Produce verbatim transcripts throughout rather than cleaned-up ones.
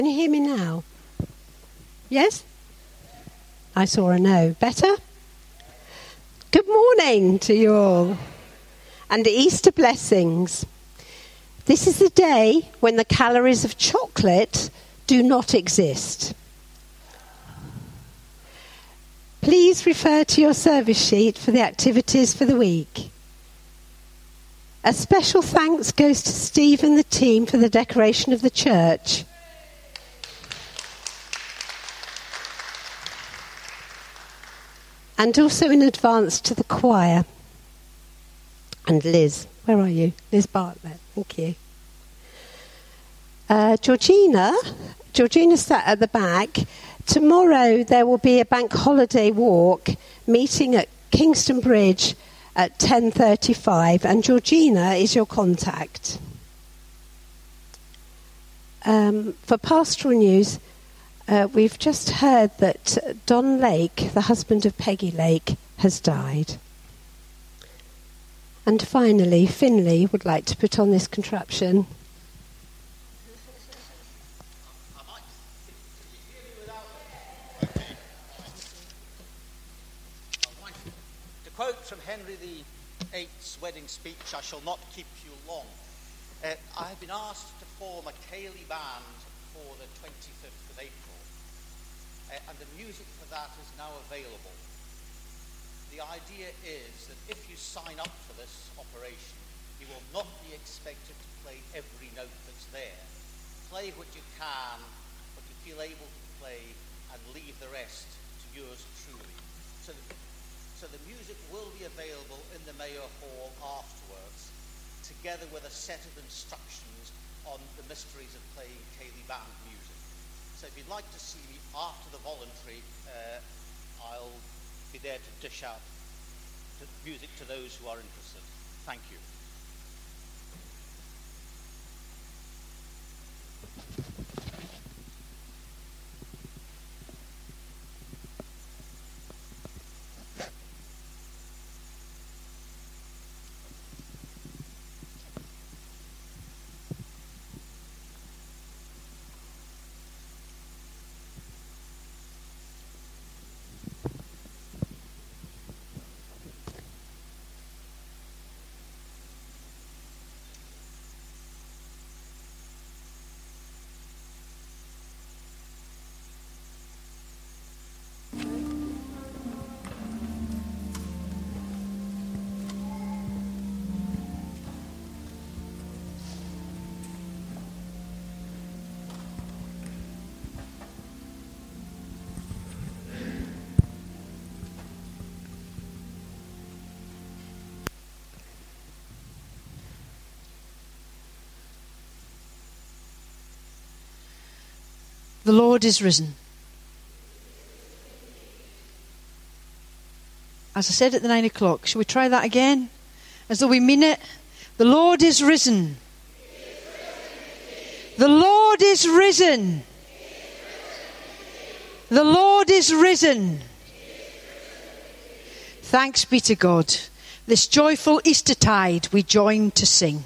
Can you hear me now? Yes? I saw a no. Better? Good morning to you all. And Easter blessings. This is the day when the calories of chocolate do not exist. Please refer to your service sheet for the activities for the week. A special thanks goes to Steve and the team for the decoration of the church. And also in advance to the choir. And Liz, where are you? Liz Bartlett, thank you. Uh, Georgina, Georgina sat at the back. Tomorrow there will be a bank holiday walk meeting at Kingston Bridge at ten thirty-five, and Georgina is your contact. Um, for pastoral news, uh, we've just heard that Don Lake, the husband of Peggy Lake, has died. And finally, Finley would like to put on this contraption. To quote from Henry the Eighth's wedding speech, I shall not keep you long. Uh, I have been asked to form a Ceilidh band for the twenty-fifth of April, uh, and the music for that is now available. The idea is that if you sign up for this operation, you will not be expected to play every note that's there. Play what you can, what you feel able to play, and leave the rest to yours truly. So the, so the music will be available in the Mayor Hall afterwards, together with a set of instructions on the mysteries of playing Ceilidh band music. So if you'd like to see me after the voluntary, uh, I'll be there to dish out the music to those who are interested. Thank you. The Lord is risen. As I said at the nine o'clock, shall we try that again? As though we mean it. The Lord is risen. The Lord is risen. The Lord is risen. Thanks be to God. This joyful Eastertide we join to sing.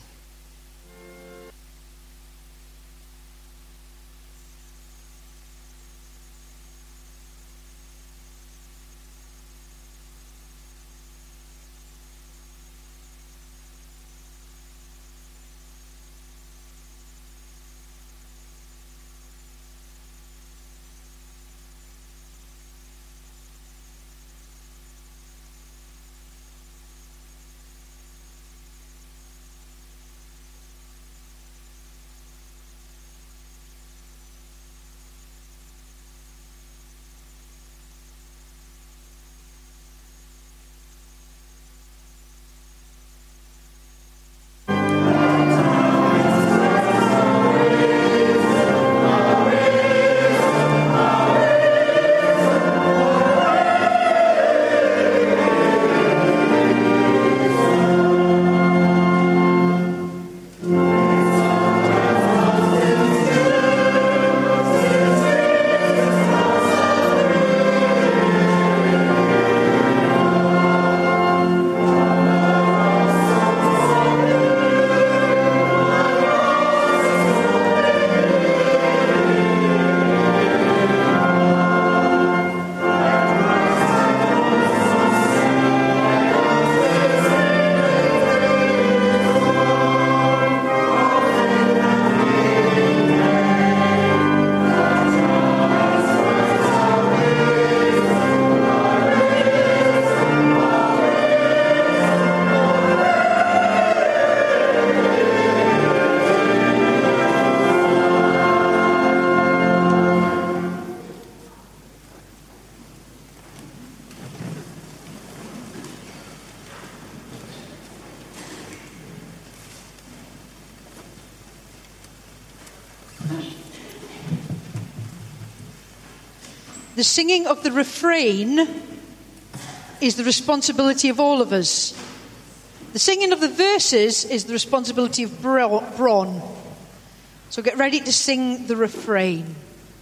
the singing of the refrain is the responsibility of all of us. The singing of the verses is the responsibility of Bron. So get ready to sing the refrain.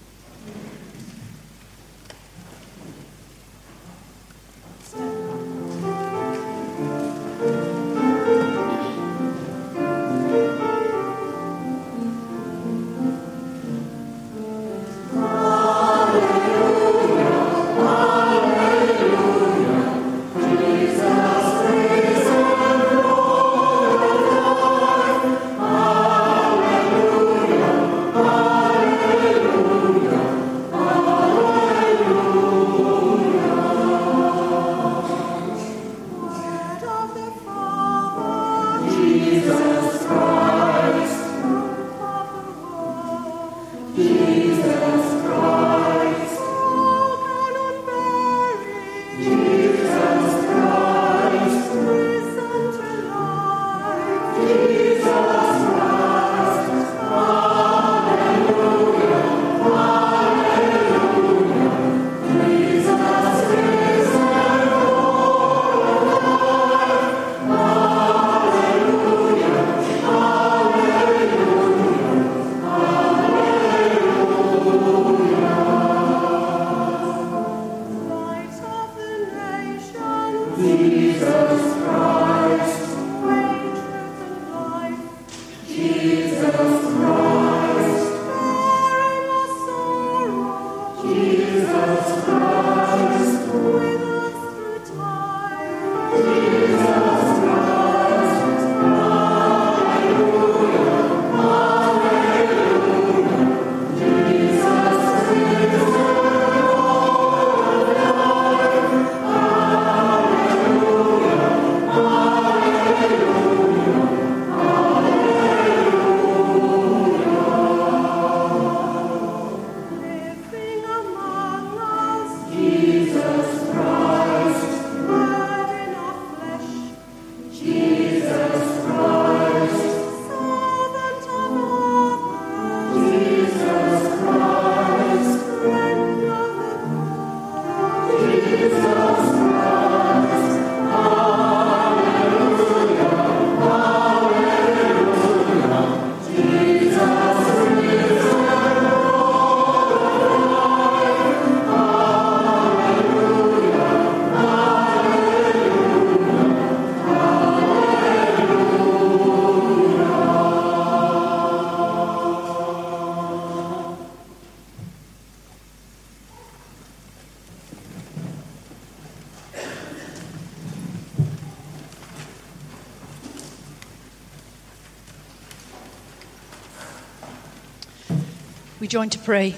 We join to pray.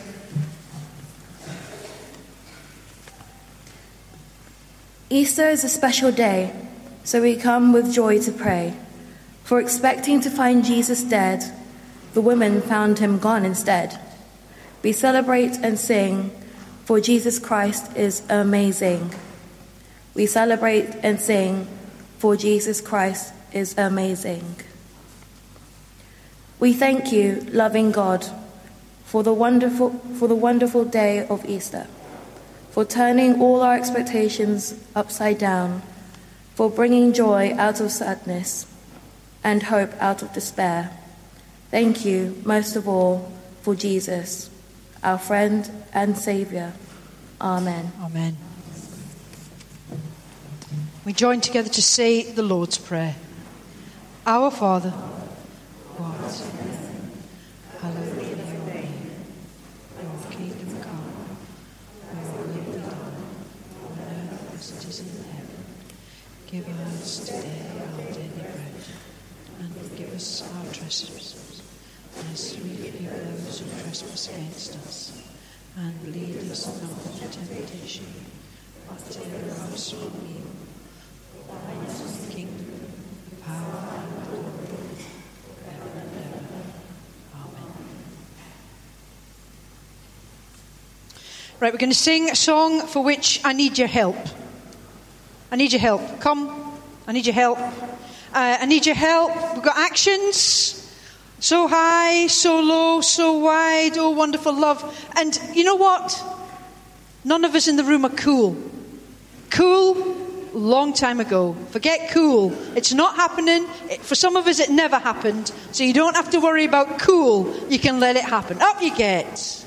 Easter is a special day, so we come with joy to pray. For expecting to find Jesus dead, the women found him gone instead. We celebrate and sing, for Jesus Christ is amazing. We celebrate and sing, for Jesus Christ is amazing. We thank you, loving God, for the wonderful for the wonderful day of Easter, for turning all our expectations upside down, for bringing joy out of sadness and hope out of despair. Thank you, most of all, for Jesus, our friend and Saviour. Amen. Amen. We join together to say the Lord's Prayer. Our Father, who art in heaven, hallowed be your name. Your kingdom come, your will be done, on earth as it is in heaven. Give us today our daily bread, and forgive us our trespasses, as we forgive those who trespass against us. And lead us not into temptation, but deliver us from evil. For thine is the kingdom, the power, and the glory, forever and ever. Amen. Right, we're going to sing a song for which I need your help. I need your help. Come, I need your help. Uh, I need your help. We've got actions. So high, so low, so wide, oh wonderful love. And you know what? None of us in the room are cool. Cool, long time ago. Forget cool. It's not happening. For some of us, it never happened. So you don't have to worry about cool. You can let it happen. Up you get.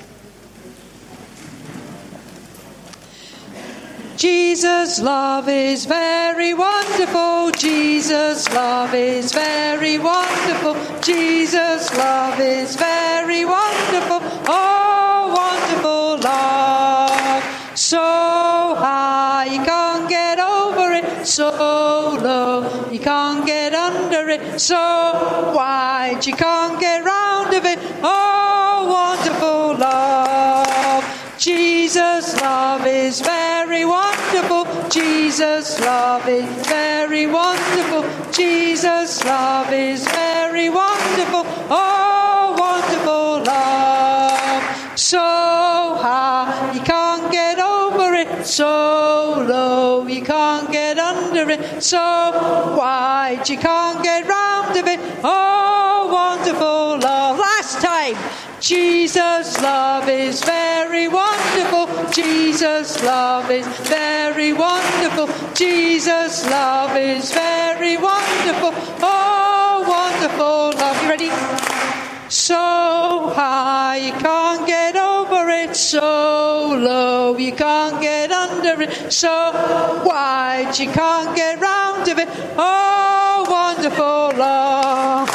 Jesus' love is very wonderful. Jesus' love is very wonderful. Jesus' love is very wonderful. Oh, wonderful love. So high you can't get over it. So low you can't get under it. So wide you can't get round of it. Oh, wonderful love. Jesus' love is very wonderful. Jesus' love is very wonderful. Jesus' love is very wonderful. Oh, wonderful love. So high you can't get over it. So low you can't get under it. So wide you can't get round of it. Oh, wonderful love. Last time. Jesus' love is very wonderful. Jesus' love is very wonderful. Jesus' love is very wonderful. Oh, wonderful love. You ready? So high you can't get over it. So low you can't get under it. So wide you can't get round of it. Oh, wonderful love.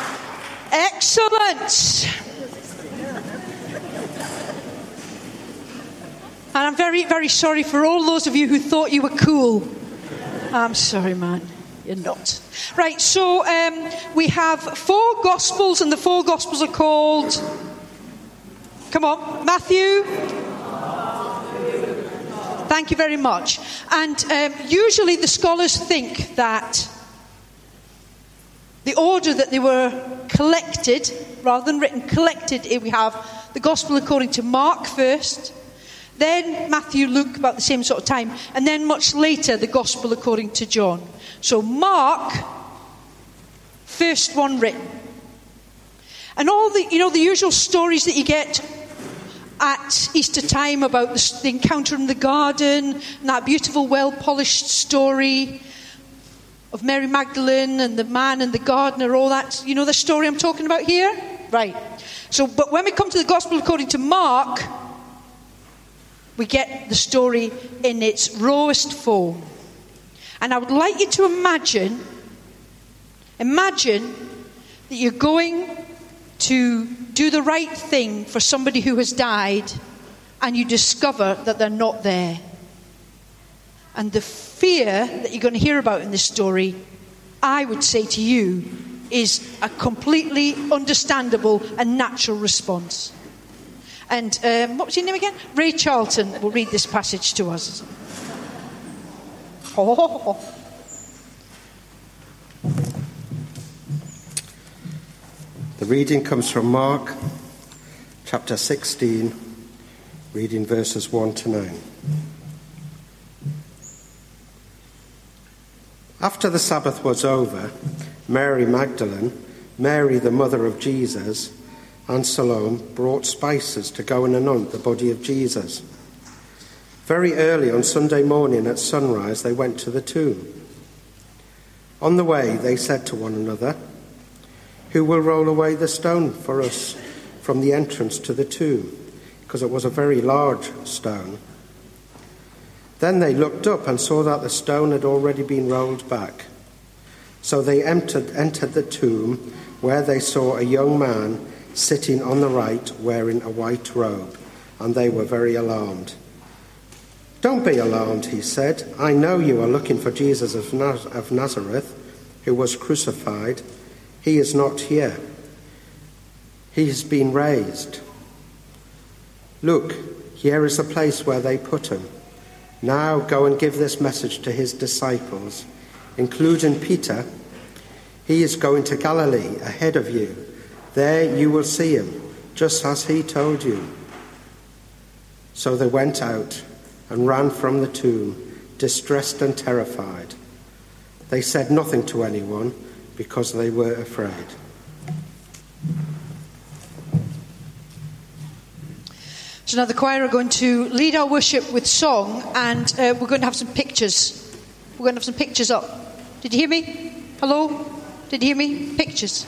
Excellent. And I'm very, very sorry for all those of you who thought you were cool. I'm sorry, man. You're not. Right, so um, we have four Gospels, and the four Gospels are called... Come on, Matthew. Thank you very much. And um, usually the scholars think that the order that they were collected, rather than written, collected, we have the Gospel according to Mark first, then Matthew, Luke, about the same sort of time. And then much later, the Gospel according to John. So Mark, first one written. And all the, you know, the usual stories that you get at Easter time about the, the encounter in the garden, and that beautiful, well-polished story of Mary Magdalene and the man and the gardener, all that. You know the story I'm talking about here? Right. So, but when we come to the Gospel according to Mark, we get the story in its rawest form. And I would like you to imagine, imagine that you're going to do the right thing for somebody who has died, and you discover that they're not there. And the fear that you're going to hear about in this story, I would say to you, is a completely understandable and natural response. And um, what was your name again? Ray Charlton will read this passage to us. Oh. The reading comes from Mark chapter sixteen, reading verses one to nine. After the Sabbath was over, Mary Magdalene, Mary the mother of Jesus, and Salome brought spices to go and anoint the body of Jesus. Very early on Sunday morning at sunrise, they went to the tomb. On the way, they said to one another, "Who will roll away the stone for us from the entrance to the tomb?" Because it was a very large stone. Then they looked up and saw that the stone had already been rolled back. So they entered, entered the tomb, where they saw a young man sitting on the right wearing a white robe, and they were very alarmed. "Don't be alarmed," he said. "I know you are looking for Jesus of Naz- of Nazareth, who was crucified. He is not here. He has been raised. Look, here is the place where they put him. Now go and give this message to his disciples, including Peter. He is going to Galilee ahead of you. There you will see him, just as he told you." So they went out and ran from the tomb, distressed and terrified. They said nothing to anyone because they were afraid. So now the choir are going to lead our worship with song, and uh, we're going to have some pictures. We're going to have some pictures up. Did you hear me? Hello? Did you hear me? Pictures.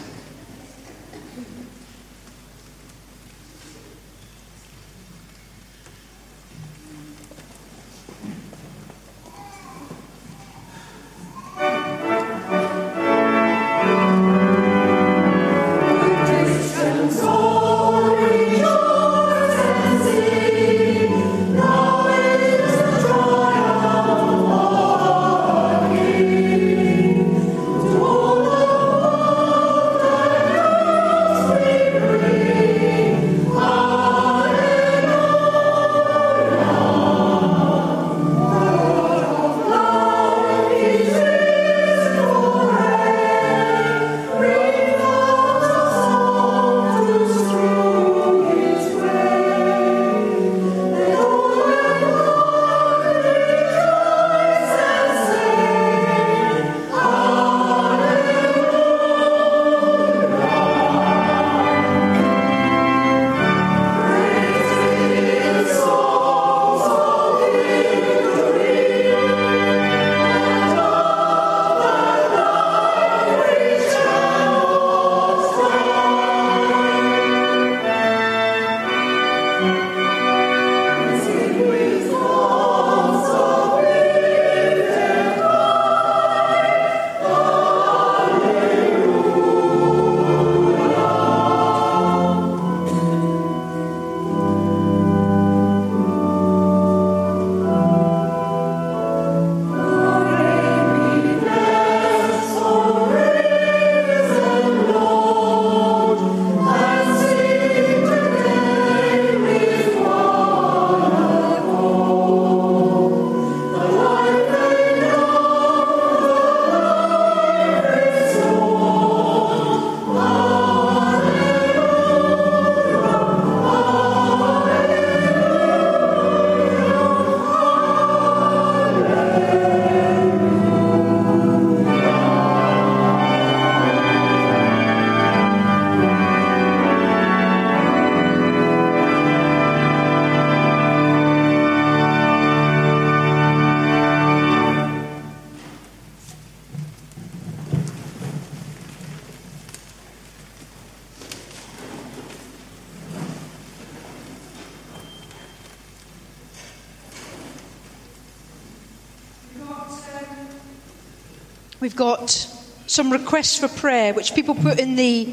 We've got some requests for prayer, which people put in the...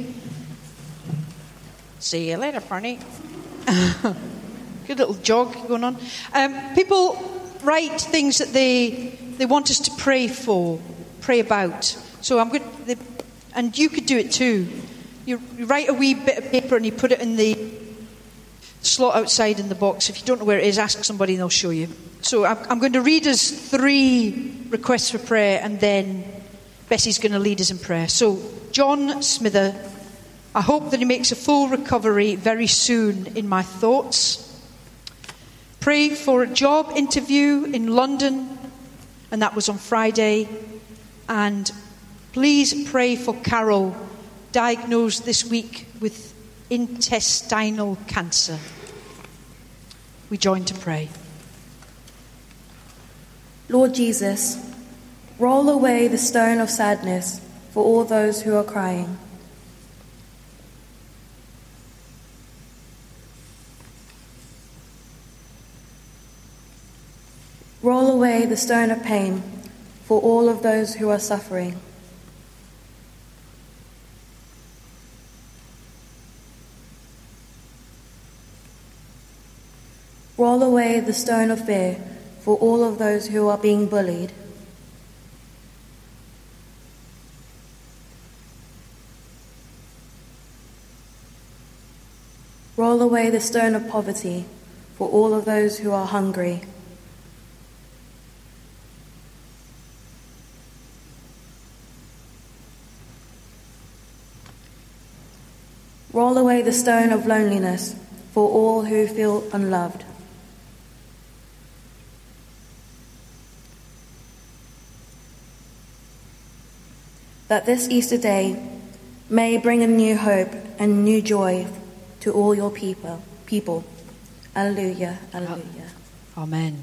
See you later, Barney. Good little jog going on. Um, people write things that they they want us to pray for, pray about. So I'm good. They, and you could do it too. You, you write a wee bit of paper and you put it in the slot outside in the box. If you don't know where it is, ask somebody and they'll show you. So I'm, I'm going to read us three requests for prayer, and then Bessie's going to lead us in prayer. So, John Smither, I hope that he makes a full recovery very soon in my thoughts. Pray for a job interview in London, and that was on Friday. And please pray for Carol, diagnosed this week with intestinal cancer. We join to pray. Lord Jesus, roll away the stone of sadness for all those who are crying. Roll away the stone of pain for all of those who are suffering. Roll away the stone of fear for all of those who are being bullied. Roll away the stone of poverty for all of those who are hungry. Roll away the stone of loneliness for all who feel unloved. That this Easter day may bring a new hope and new joy to all your people, people, Alleluia, alleluia. Amen.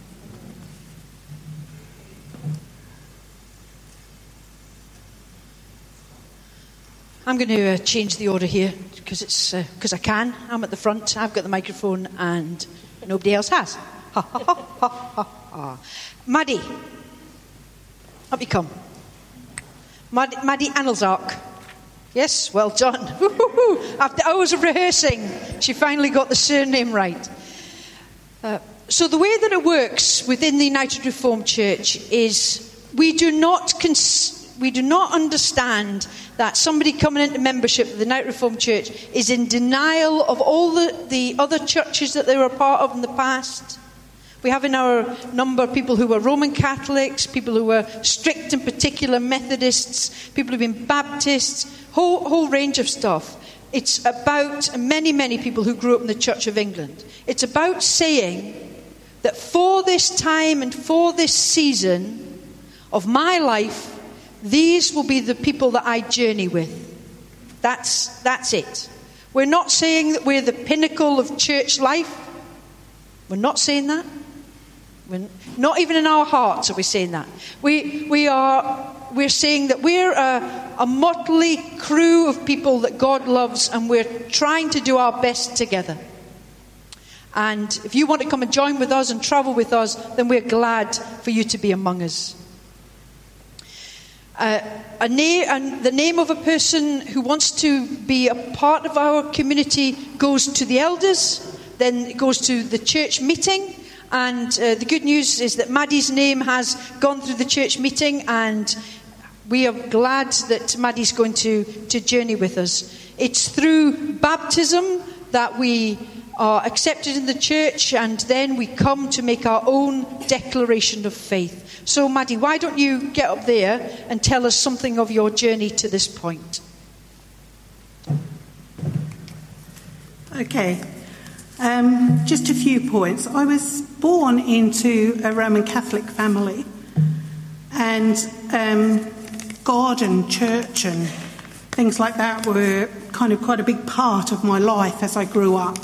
I'm going to uh, change the order here because it's because uh, I can. I'm at the front. I've got the microphone, and nobody else has. Ha ha ha ha ha ha. Maddie, up you come. Maddie, Maddie Annalzark. Yes, well done. After hours of rehearsing, she finally got the surname right. Uh, so the way that it works within the United Reformed Church is we do not cons- we do not understand that somebody coming into membership of the United Reformed Church is in denial of all the, the other churches that they were a part of in the past. We have in our number people who were Roman Catholics, people who were strict and particular Methodists, people who've been Baptists, whole whole range of stuff. It's about many, many people who grew up in the Church of England. It's about saying that for this time and for this season of my life, these will be the people that I journey with. That's that's it. We're not saying that we're the pinnacle of church life. We're not saying that. We're not even in our hearts are we saying that. We we are we're saying that we're a, a motley crew of people that God loves, and we're trying to do our best together. And if you want to come and join with us and travel with us, then we're glad for you to be among us. Uh, a na- and the name of a person who wants to be a part of our community goes to the elders, then it goes to the church meeting, and uh, the good news is that Maddie's name has gone through the church meeting, and we are glad that Maddie's going to, to journey with us. It's through baptism that we are accepted in the church, and then we come to make our own declaration of faith. So, Maddie, why don't you get up there and tell us something of your journey to this point? Okay. Um, just a few points. I was born into a Roman Catholic family, and um, God and church and things like that were kind of quite a big part of my life as I grew up.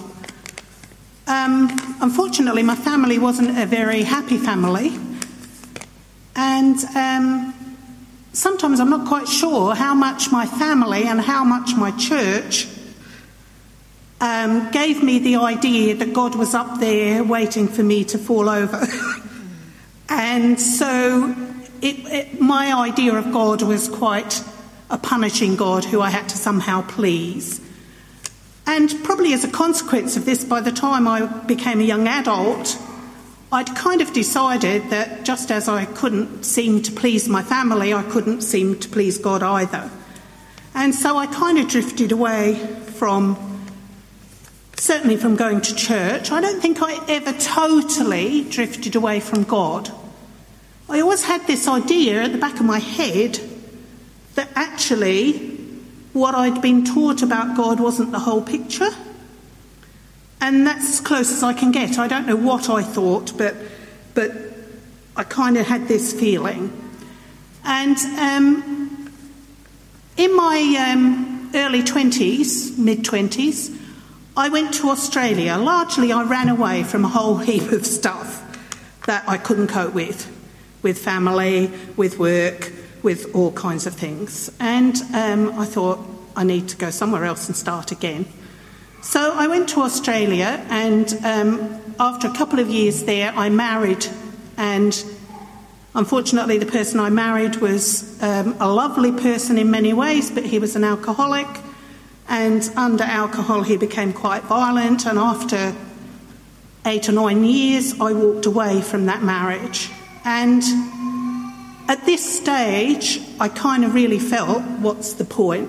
Um, unfortunately, my family wasn't a very happy family. And um, sometimes I'm not quite sure how much my family and how much my church um, gave me the idea that God was up there waiting for me to fall over. And so it, it, my idea of God was quite a punishing God who I had to somehow please. And probably as a consequence of this, by the time I became a young adult, I'd kind of decided that just as I couldn't seem to please my family, I couldn't seem to please God either. And so I kind of drifted away from, certainly from going to church. I don't think I ever totally drifted away from God. I always had this idea at the back of my head that actually what I'd been taught about God wasn't the whole picture. And that's as close as I can get. I don't know what I thought, but but I kind of had this feeling. And um, in my um, early twenties, mid-twenties, I went to Australia. Largely I ran away from a whole heap of stuff that I couldn't cope with, with family, with work, with all kinds of things. And um, I thought, I need to go somewhere else and start again. So I went to Australia, and um, after a couple of years there, I married. And unfortunately, the person I married was um, a lovely person in many ways, but he was an alcoholic. And under alcohol, he became quite violent. And after eight or nine years, I walked away from that marriage. And at this stage, I kind of really felt, what's the point?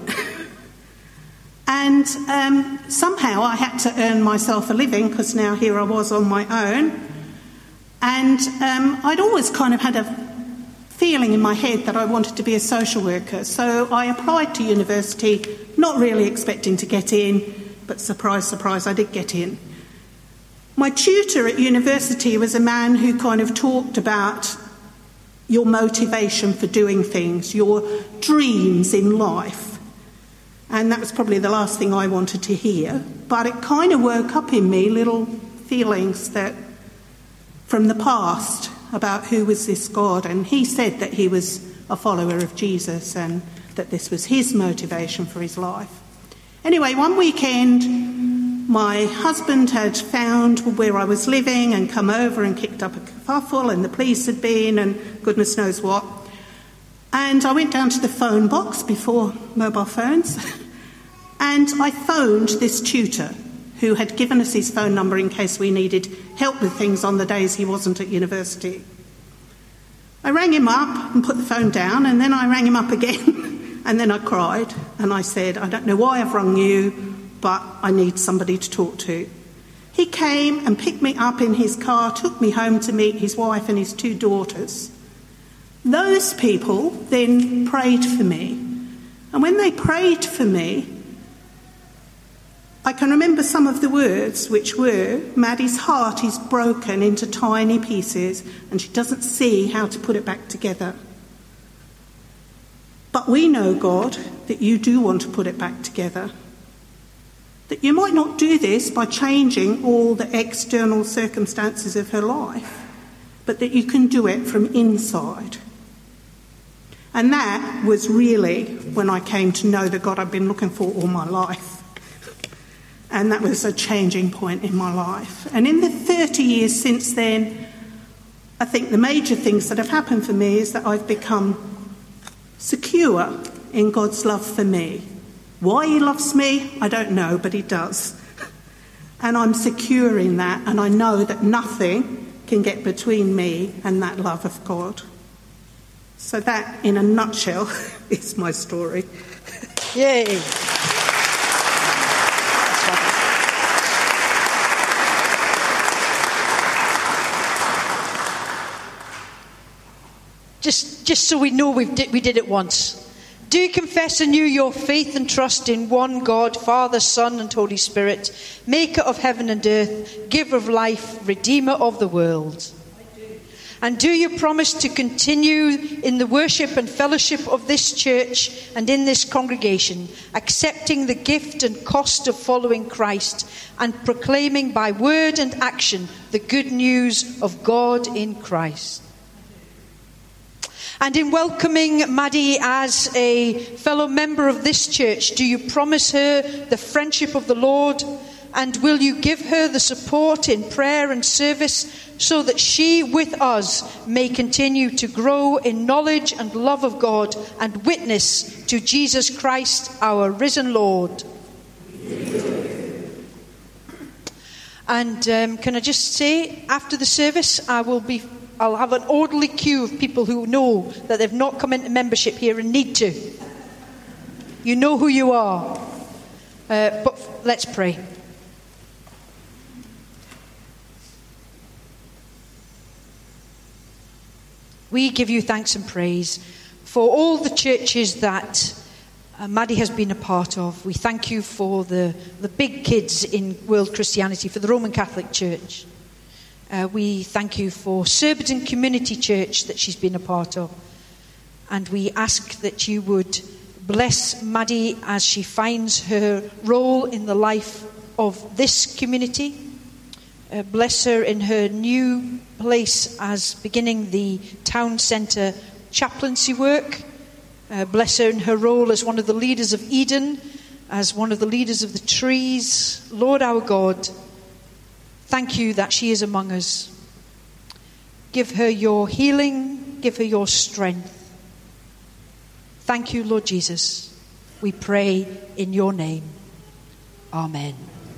And um, somehow I had to earn myself a living, because now here I was on my own. And um, I'd always kind of had a feeling in my head that I wanted to be a social worker. So I applied to university, not really expecting to get in, but surprise, surprise, I did get in. My tutor at university was a man who kind of talked about your motivation for doing things, your dreams in life. And that was probably the last thing I wanted to hear. But it kind of woke up in me little feelings that from the past about who was this God, and he said that he was a follower of Jesus and that this was his motivation for his life. Anyway, one weekend my husband had found where I was living and come over and kicked up a kerfuffle, and the police had been and goodness knows what. And I went down to the phone box before mobile phones and I phoned this tutor who had given us his phone number in case we needed help with things on the days he wasn't at university. I rang him up and put the phone down, and then I rang him up again and then I cried and I said, I don't know why I've rung you, but I need somebody to talk to. He came and picked me up in his car, took me home to meet his wife and his two daughters. Those people then prayed for me. And when they prayed for me, I can remember some of the words, which were, Maddie's heart is broken into tiny pieces and she doesn't see how to put it back together. But we know, God, that you do want to put it back together. That you might not do this by changing all the external circumstances of her life, but that you can do it from inside. And that was really when I came to know the God I've been looking for all my life. And that was a changing point in my life. And in the thirty years since then, I think the major things that have happened for me is that I've become secure in God's love for me. Why he loves me, I don't know, but he does. And I'm secure in that, and I know that nothing can get between me and that love of God. So that, in a nutshell, is my story. Yay. Just, just so we know we've di- we did it once. Do you confess anew your faith and trust in one God, Father, Son, and Holy Spirit, maker of heaven and earth, giver of life, redeemer of the world? I do. And do you promise to continue in the worship and fellowship of this church and in this congregation, accepting the gift and cost of following Christ and proclaiming by word and action the good news of God in Christ? And in welcoming Maddie as a fellow member of this church, do you promise her the friendship of the Lord? And will you give her the support in prayer and service so that she with us may continue to grow in knowledge and love of God and witness to Jesus Christ, our risen Lord? And um, can I just say, after the service, I will be... I'll have an orderly queue of people who know that they've not come into membership here and need to. You know who you are. Uh, but let's pray. We give you thanks and praise for all the churches that uh, Maddie has been a part of. We thank you for the, the big kids in world Christianity, for the Roman Catholic Church. Uh, we thank you for Surbiton Community Church that she's been a part of. And we ask that you would bless Maddie as she finds her role in the life of this community. Uh, bless her in her new place as beginning the town centre chaplaincy work. Uh, bless her in her role as one of the leaders of Eden, as one of the leaders of the trees. Lord our God, thank you that she is among us. Give her your healing. Give her your strength. Thank you, Lord Jesus. We pray in your name. Amen.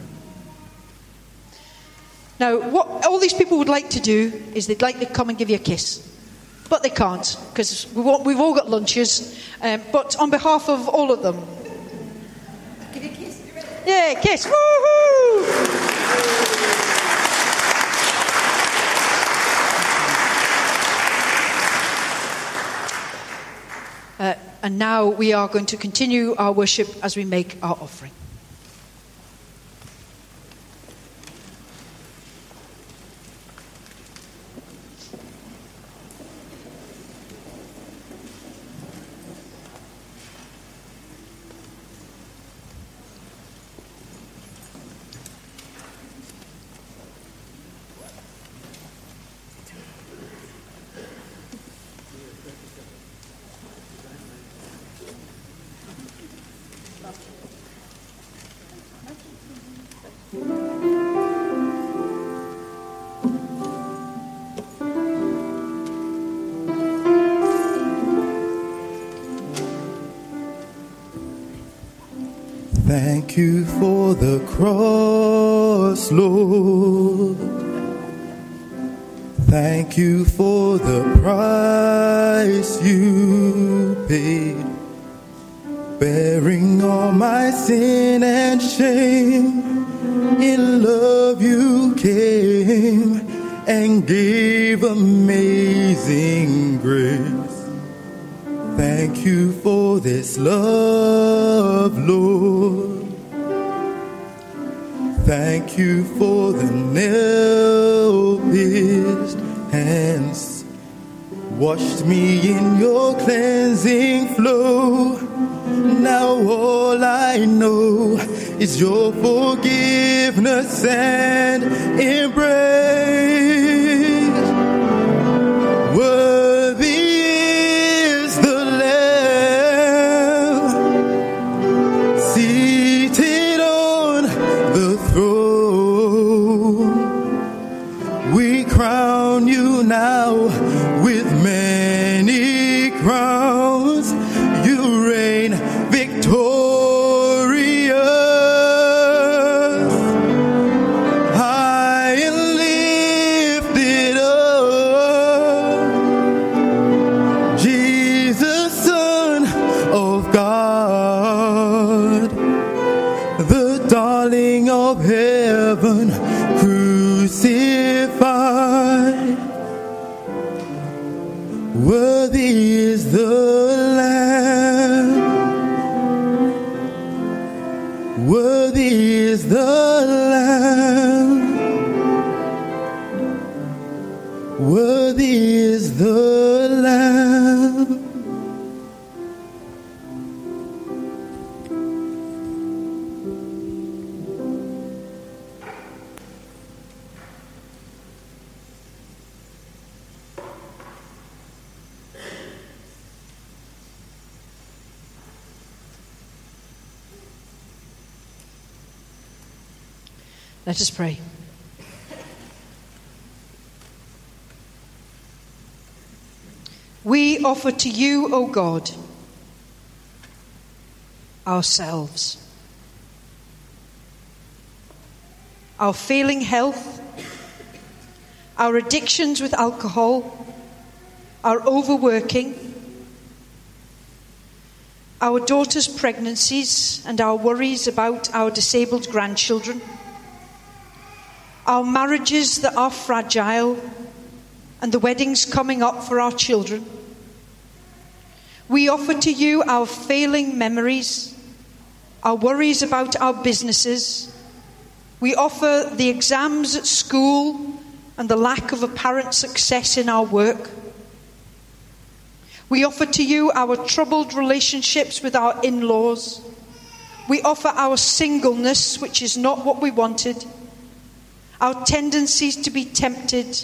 Now, what all these people would like to do is they'd like to come and give you a kiss. But they can't, because we won't, we've all got lunches. Um, but on behalf of all of them... Give you a kiss? You ready? Yeah, kiss. Woo-hoo! Uh, and now we are going to continue our worship as we make our offering. Thank you for the cross, Lord. Thank you for the price you paid, bearing all my sin and shame. In love you came and gave amazing grace. Thank you for this love, Lord. Thank you for the nail-pierced hands, washed me in your cleansing flow. Now all I know is your forgiveness and embrace. Worthy is the Lamb seated on the throne. We crown you now with many crowns. You reign victorious, high and lifted up, Jesus, Son of God, the darling of heaven, crucified. Worthy is the Lamb, worthy is the Lamb, worthy is the Lamb. Let us pray. We offer to you, O God, ourselves, our failing health, our addictions with alcohol, our overworking, our daughters' pregnancies and our worries about our disabled grandchildren, our marriages that are fragile, and the weddings coming up for our children. We offer to you our failing memories, our worries about our businesses. We offer the exams at school and the lack of apparent success in our work. We offer to you our troubled relationships with our in-laws. We offer our singleness, which is not what we wanted, our tendencies to be tempted.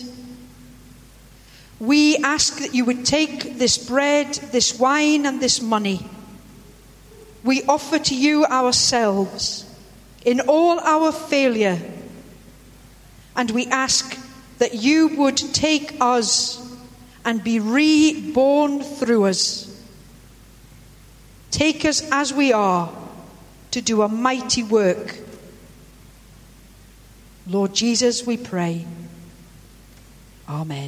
We ask that you would take this bread, this wine, and this money. We offer to you ourselves in all our failure, and we ask that you would take us and be reborn through us. Take us as we are to do a mighty work. Lord Jesus, we pray. Amen.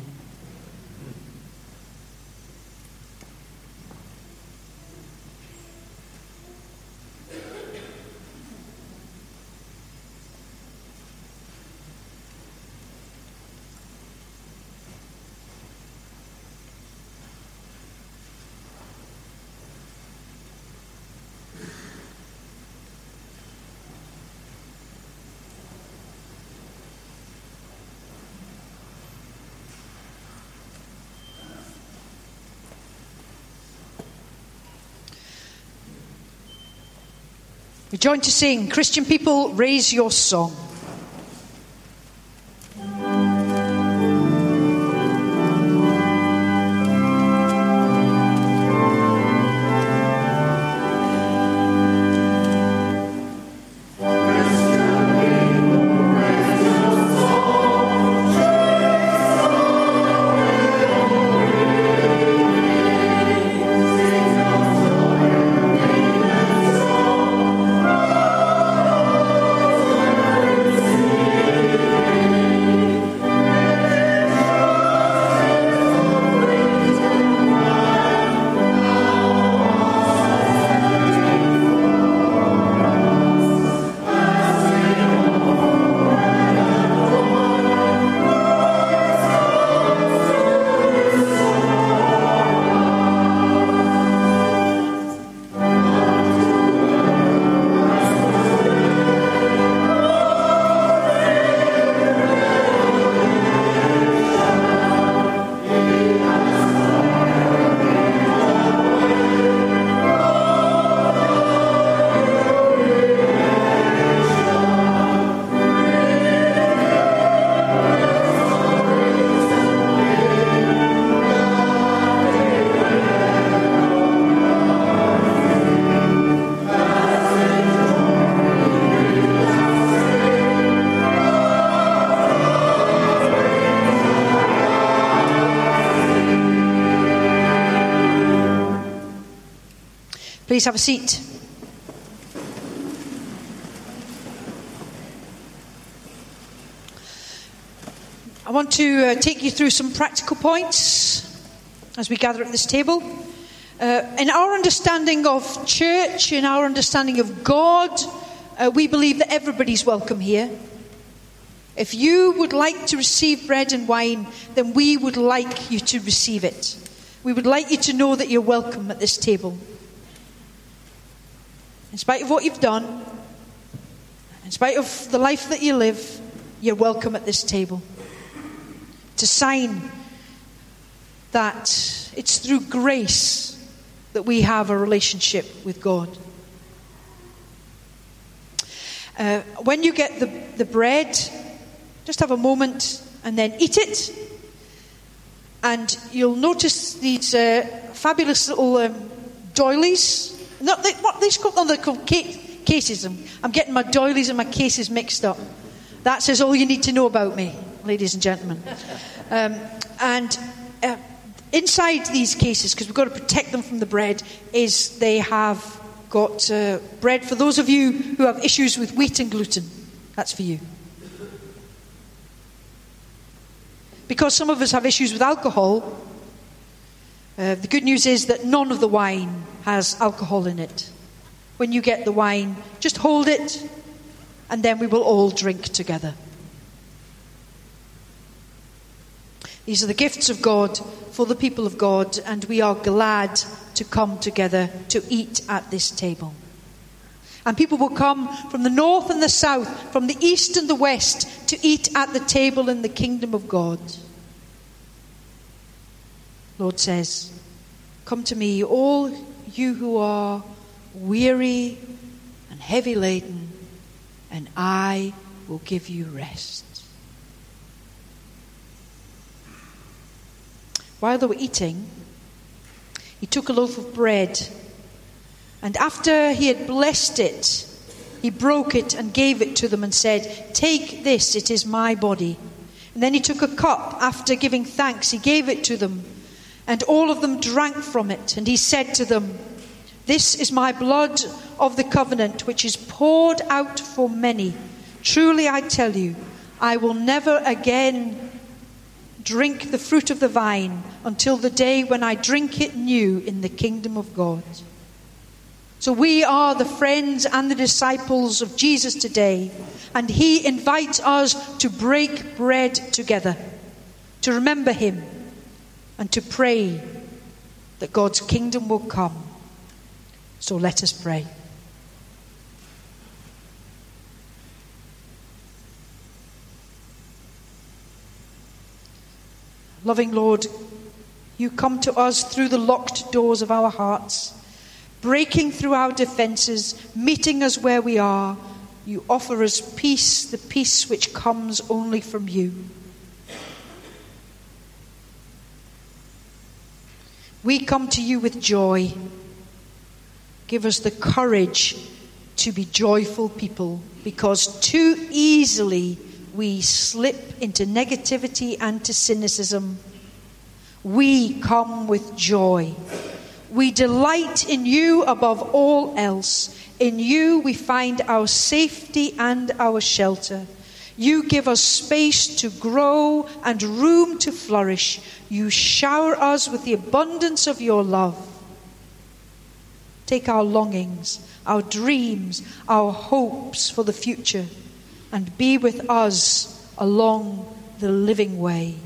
We join to sing, Christian people, raise your song. Oh Please have a seat. I want to uh, take you through some practical points as we gather at this table. Uh, in our understanding of church, in our understanding of God, uh, we believe that everybody's welcome here. If you would like to receive bread and wine, then we would like you to receive it. We would like you to know that you're welcome at this table. In spite of what you've done, in spite of the life that you live, you're welcome at this table. It's a sign that it's through grace that we have a relationship with God. Uh, when you get the, the bread, just have a moment and then eat it. And you'll notice these uh, fabulous little um, doilies. Not they, what these called? No, they're called cases. I'm, I'm getting my doilies and my cases mixed up. That says all you need to know about me, ladies and gentlemen. Um, and uh, inside these cases, because we've got to protect them from the bread, is they have got uh, bread for those of you who have issues with wheat and gluten. That's for you. Because some of us have issues with alcohol, uh, the good news is that none of the wine has alcohol in it. When you get the wine, just hold it, and then we will all drink together. These are the gifts of God for the people of God, and we are glad to come together to eat at this table. And people will come from the north and the south, from the east and the west, to eat at the table in the kingdom of God. Lord says, "Come to me, all you who are weary and heavy laden, and I will give you rest." While they were eating, he took a loaf of bread, and after he had blessed it, he broke it and gave it to them and said, "Take this, it is my body." And then he took a cup. After giving thanks, he gave it to them, and all of them drank from it. And he said to them, "This is my blood of the covenant, which is poured out for many. Truly I tell you, I will never again drink the fruit of the vine until the day when I drink it new in the kingdom of God." So we are the friends and the disciples of Jesus today, and he invites us to break bread together, to remember him, and to pray that God's kingdom will come. So let us pray. Loving Lord, you come to us through the locked doors of our hearts, breaking through our defenses, meeting us where we are. You offer us peace, the peace which comes only from you. We come to you with joy. Give us the courage to be joyful people, because too easily we slip into negativity and to cynicism. We come with joy. We delight in you above all else. In you we find our safety and our shelter. You give us space to grow and room to flourish. You shower us with the abundance of your love. Take our longings, our dreams, our hopes for the future, and be with us along the living way.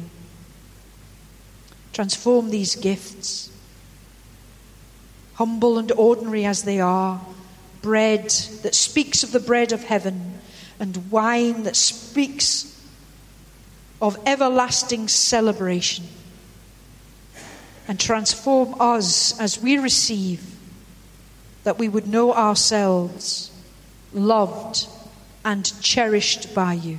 Transform these gifts, humble and ordinary as they are, bread that speaks of the bread of heaven, and wine that speaks of everlasting celebration. And transform us as we receive, that we would know ourselves loved and cherished by you.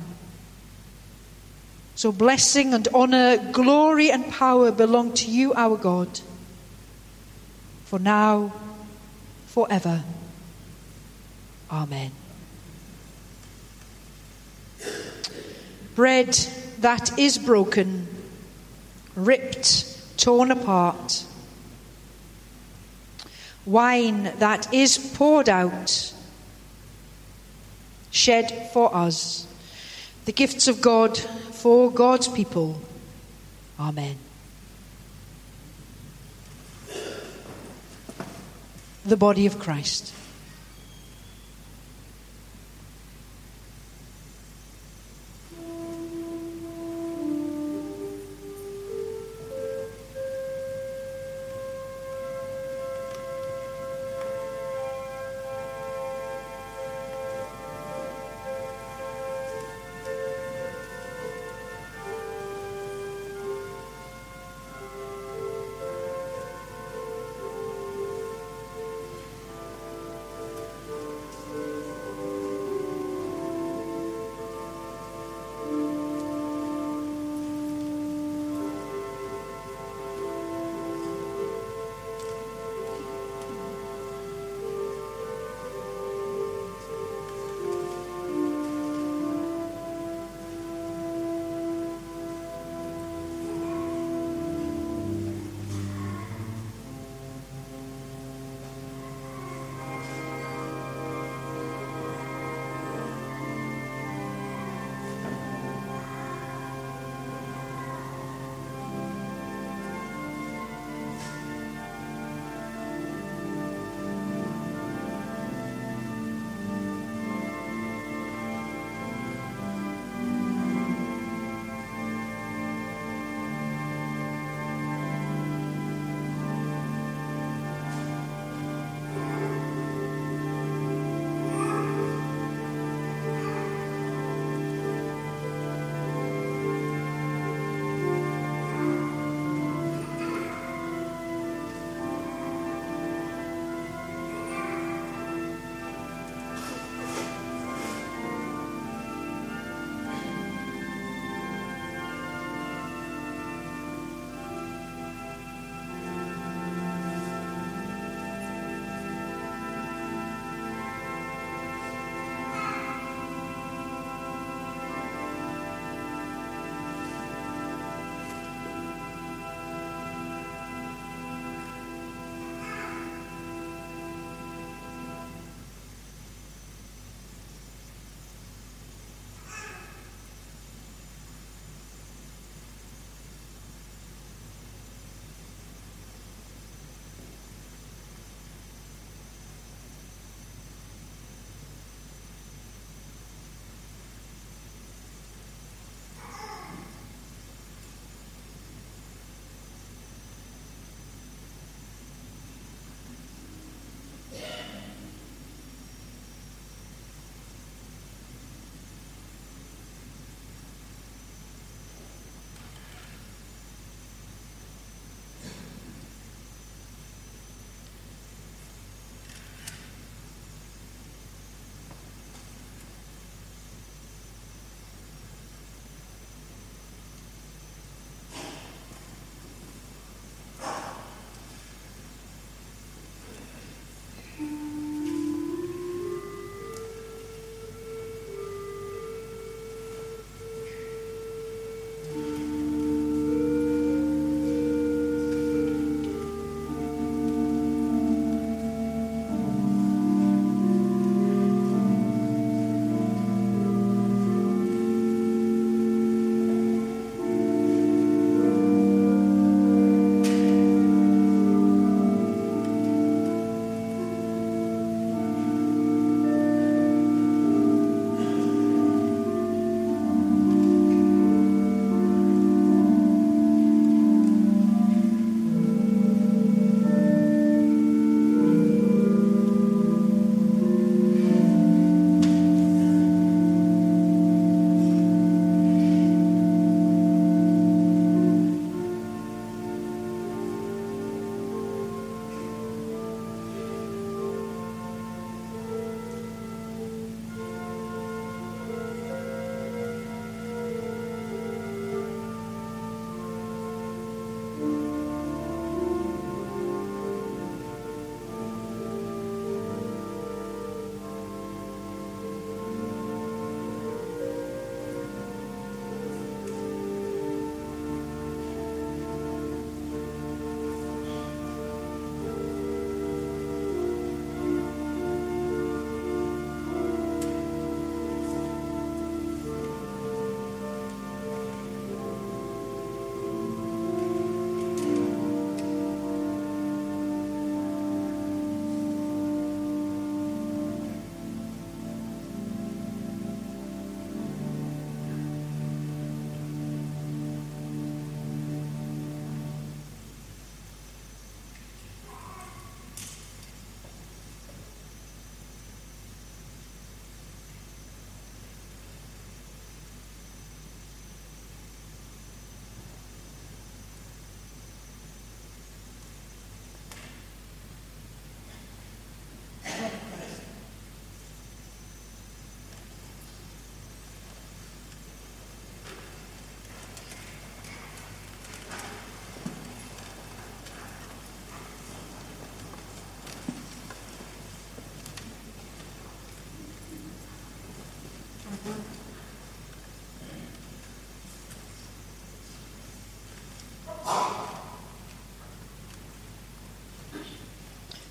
So blessing and honor, glory and power belong to you, our God, for now, forever. Amen. Bread that is broken, ripped, torn apart. wine that is poured out, shed for us, the gifts of God for God's people. Amen. The body of Christ.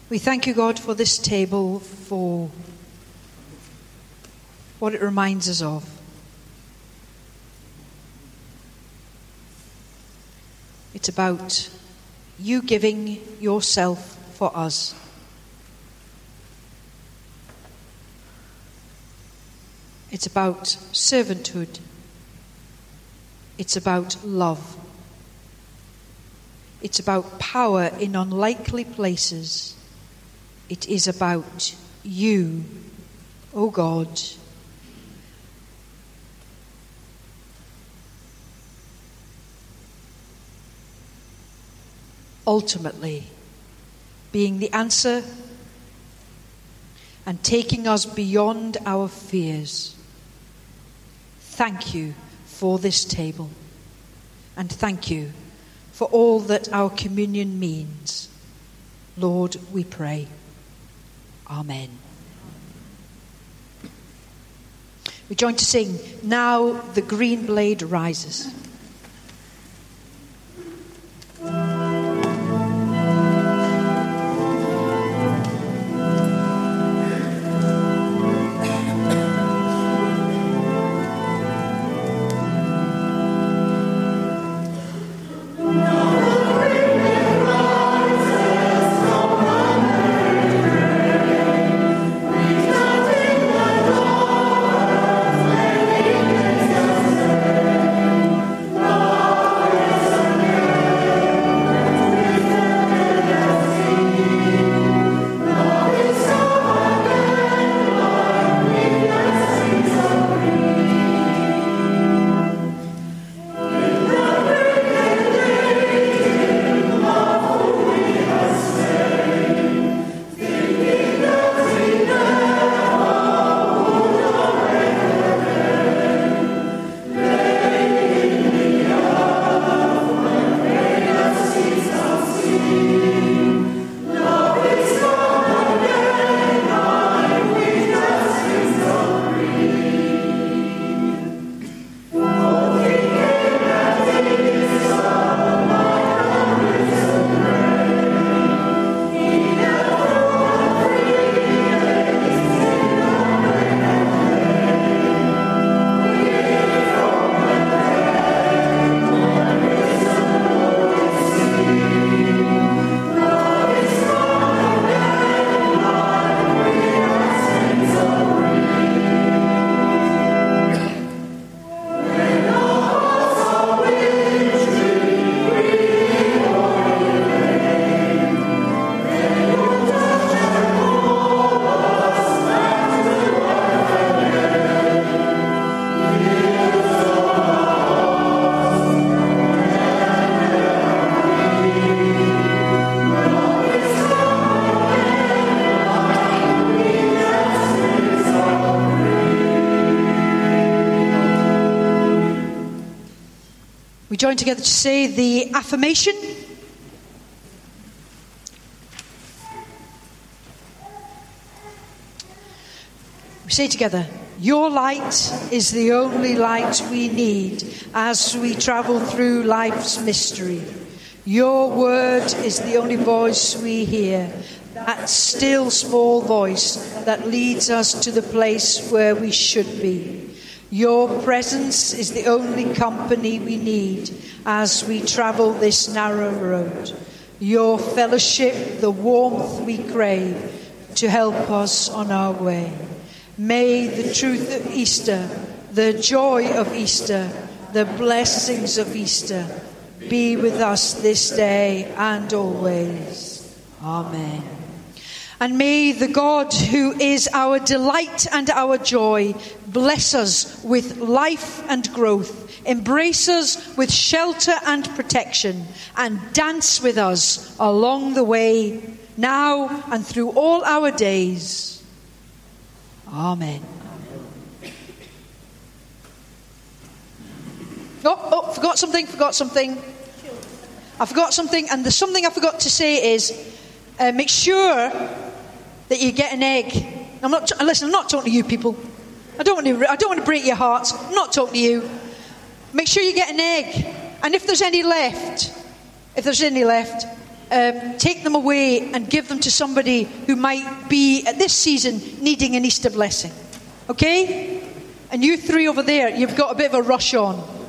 We thank you, God, for this table, for what it reminds us of. It's about you giving yourself for us. It's about servanthood. It's about love. It's about power in unlikely places. It is about you, O God. Ultimately, being the answer and taking us beyond our fears. Thank you for this table, and thank you for all that our communion means. Lord, we pray. Amen. We join to sing, Now the Green Blade Rises. Join together to say the affirmation. We say together, your light is the only light we need as we travel through life's mystery. Your word is the only voice we hear, that still small voice that leads us to the place where we should be. Your presence is the only company we need as we travel this narrow road. Your fellowship, the warmth we crave to help us on our way. May the truth of Easter, the joy of Easter, the blessings of Easter be with us this day and always. Amen. And may the God who is our delight and our joy bless us with life and growth, embrace us with shelter and protection, and dance with us along the way, now and through all our days. Amen. Oh, oh, forgot something, forgot something. I forgot something, and the something I forgot to say is, uh, make sure that you get an egg. I'm not. Listen, I'm not talking to you people. I don't want to. I don't want to break your hearts. I'm not talking to you. Make sure you get an egg, and if there's any left, if there's any left, um, take them away and give them to somebody who might be, at this season, needing an Easter blessing. Okay? And you three over there, you've got a bit of a rush on.